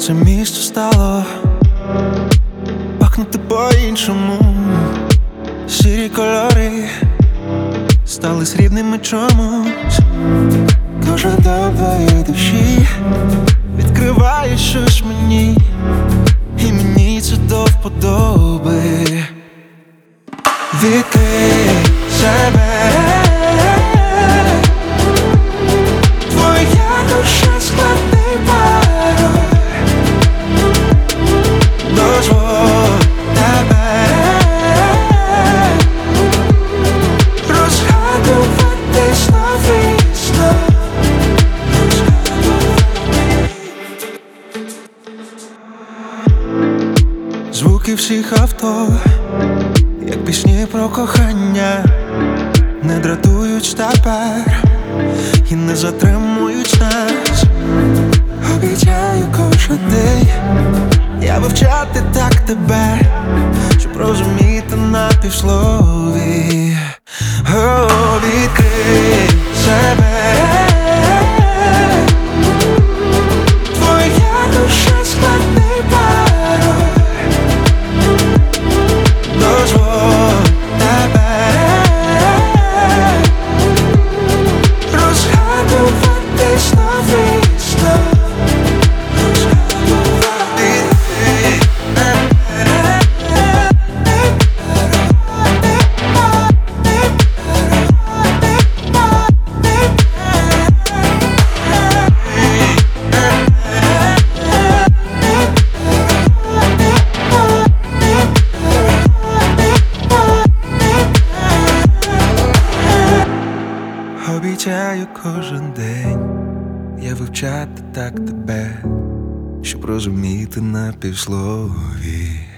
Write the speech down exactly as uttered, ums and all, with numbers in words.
Це місто стало пахнути по-іншому. Сірі кольори стали срібними чомусь. Кожен до твоєї душі відкриває щось мені, і мені це до вподоби. Відкрий себе, твоя душа складний пароль. Дозволь тебе розгадувати знов і знов. Звуки всіх авто, як пісні про кохання, не дратують тепер і не затримують нас. Обіцяю кожен день я вивчати так тебе, щоб розуміти на півслові. О, відкрий себе, твоя душа складний пароль. Дозволь тебе розгадувати знов і знов. Обіцяю кожен день я вивчати так тебе, щоб розуміти на півслові.